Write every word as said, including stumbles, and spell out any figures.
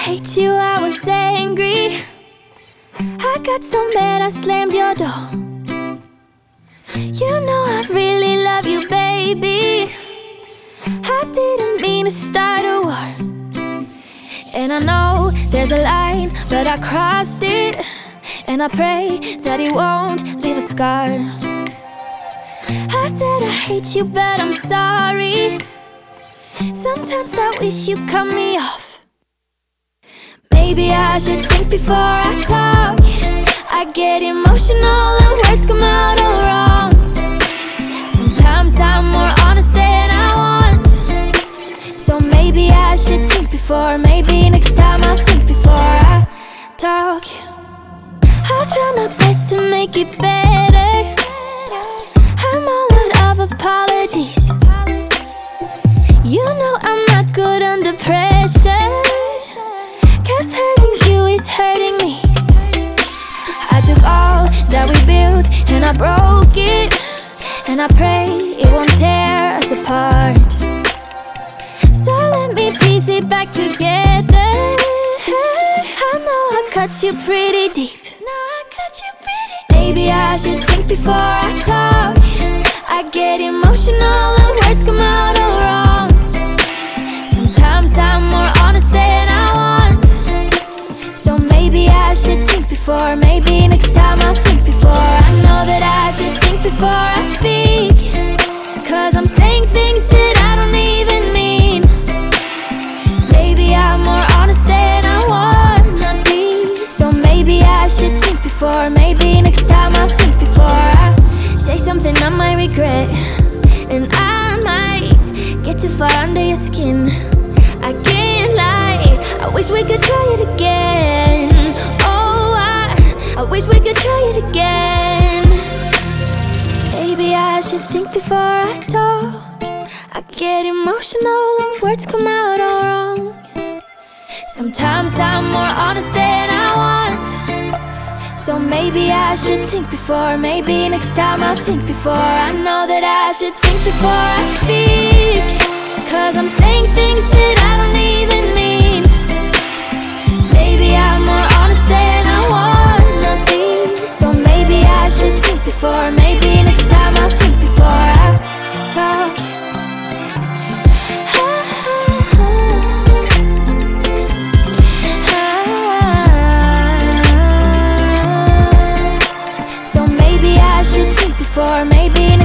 hate you, I was angry. I got so mad I slammed your door. You know I really love you, baby. I didn't mean to start a war. And I know there's a line, but I crossed it. And I pray that it won't leave a scar. I said I hate you, but I'm sorry. Sometimes I wish you cut me off. Maybe I should think before I talk. I get emotional, the words come out all wrong. Sometimes I'm more honest than I want. So maybe I should think before. Maybe next time I'll think before I talk. I'll try my best to make it better. I'm all out of apologies. You know I'm not good under pressure, 'cause hurting you is hurting me. I took all that we built and I broke it. And I pray it won't tear us apart. So let me piece it back together. I know I cut you pretty deep. Maybe I should think before I talk. I get emotional, the words come out all wrong. Sometimes I'm more honest than I want. So maybe I should think before. Maybe next time I'll think before. I know that I should think before I speak, 'cause I'm saying things that I don't even mean. Maybe I'm more honest than I wanna be. So maybe I should think before. Maybe next time I'll think before I say something I might regret. And I might get too far under your skin. I can't lie, I wish we could try it again. Oh, I, I wish we could try it again. Maybe I should think before I talk. I get emotional and words come out all wrong. Sometimes I'm more honest than I want. So maybe I should think before. Maybe next time I'll think before. I know that I should think before I speak, 'cause I'm saying things that I don't even mean. Maybe I'm more honest than I wanna be. So maybe I should think before. Maybe next time I'll think before I talk. So maybe I should think before. Maybe